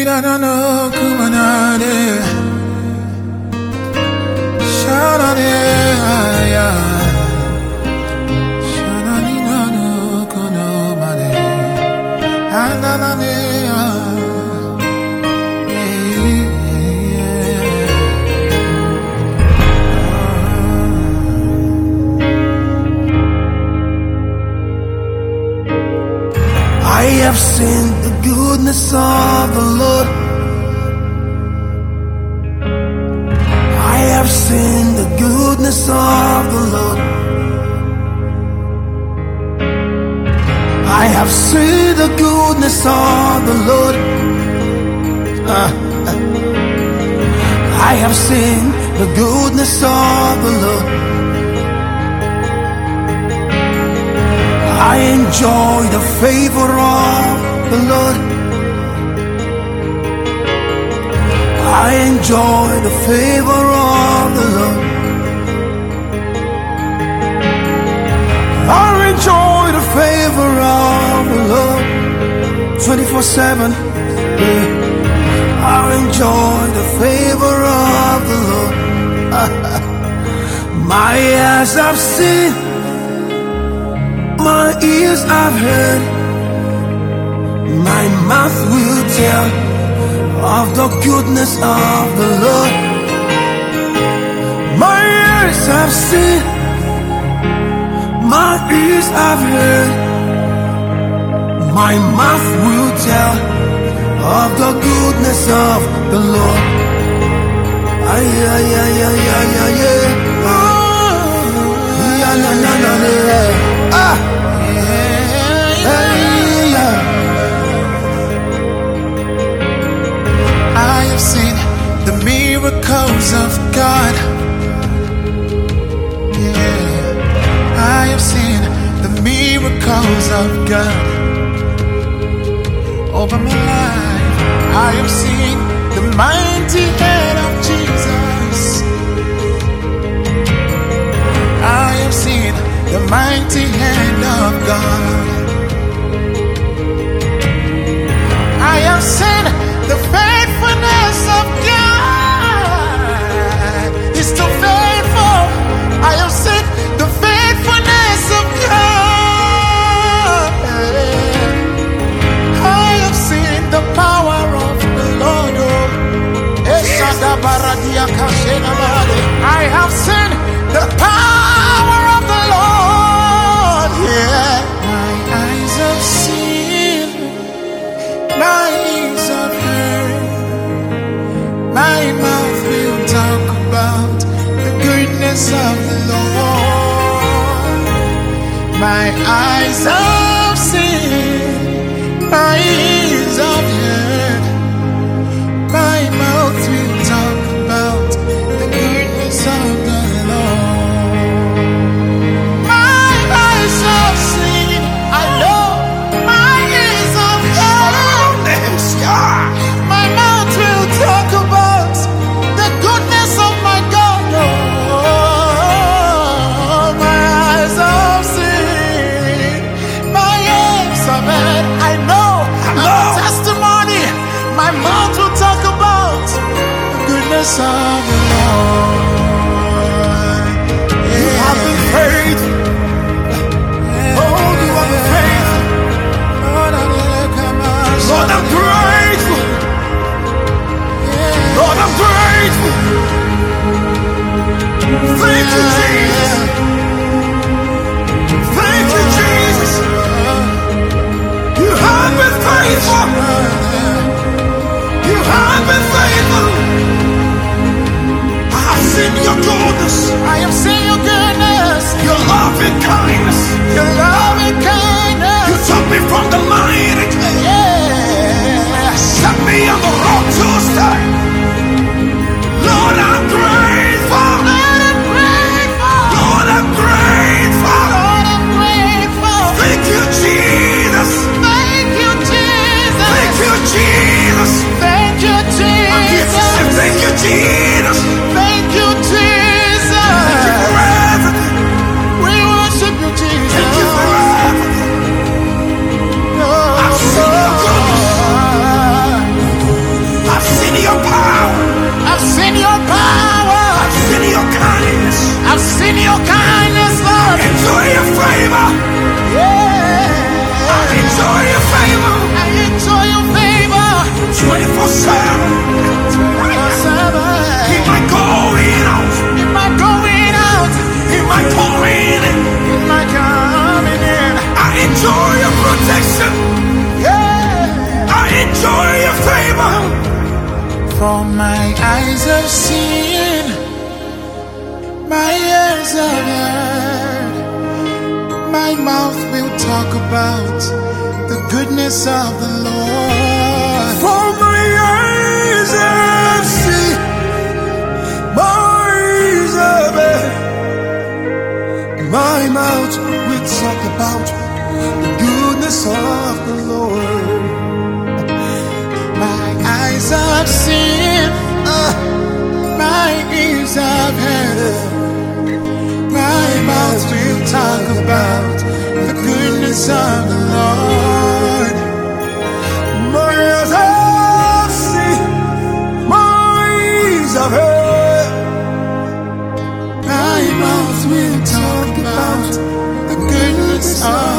no kumanade shanane aya shanani no kono mane ananane I have seen the goodness of the Lord. I have seen the goodness of the Lord. I have seen the goodness of the Lord. I have seen the goodness of the Lord. I enjoy the favor of the Lord. I enjoy the favor of the Lord. I enjoy the favor of the Lord 24/7. I enjoy the favor of the Lord. My eyes have seen, my ears have heard, my mouth will tell of the goodness of the Lord. My ears have seen, my ears have heard, my mouth will tell of the goodness of the Lord. Ay, ay, ay, ay, ay, ay, ay. Oh, yeah, na, na, na, na. Ah. I have seen the miracles of God. Yeah, I have seen the miracles of God over my life. I have seen the mighty hand of Jesus. I have seen the mighty hand of God. I have seen the faithfulness of God. He's too faithful. I have seen the faithfulness of God. I have seen the power of the Lord. I have seen the power of the Lord. Yeah. My eyes have seen, my ears have heard, my mouth will talk about the goodness of the Lord. My eyes have seen, my ears have heard, my mouth will talk about the goodness of the Lord. My eyes have seen, I know, my ears have heard, my mouth will talk about the goodness of my God. Oh, my eyes have seen, my ears have heard, I know, testimony, my mouth will talk about the goodness of the Lord. You have been faithful. Oh, you have been faithful. Lord, I'm grateful. Lord, I'm grateful. Thank you, Jesus. Thank you, Jesus. You have been faithful. You have been faithful. your favor. Yeah. I enjoy your favor. I enjoy your favor. 24/7. In my going out. In my going out. In my coming in. In my coming in. I enjoy your protection. Yeah. I enjoy your favor. For my eyes have seen, my ears have heard, my mouth will talk about the goodness of the Lord. For my eyes have seen, my ears have heard, my mouth will talk about the goodness of the Lord. My eyes have seen, my ears have heard, my mouth will talk about the goodness of the Lord. My eyes have seen, my ears have heard, My mouth will talk about the goodness of